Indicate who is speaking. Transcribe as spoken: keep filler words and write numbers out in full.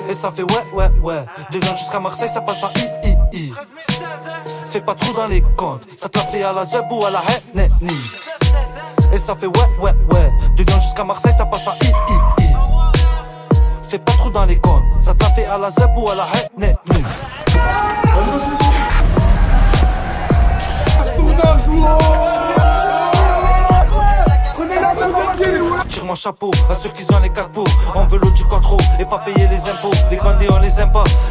Speaker 1: Et ça fait ouais, ouais, ouais. De Lyon jusqu'à Marseille, ça passe en i, i, i. Fais pas trop dans les comptes. Ça te l'a fait à la Zeb ou à la Henni. Et ça fait ouais, ouais, ouais. De Lyon jusqu'à Marseille, ça passe en i, i, i. Fais pas trop dans les comptes. Ça te l'a fait à la Zeb ou à la Henni. Tire mon chapeau à ceux qui ont les quatre pots. On veut l'eau du contrôle et pas payer les impôts. Les grandés on les aime pas.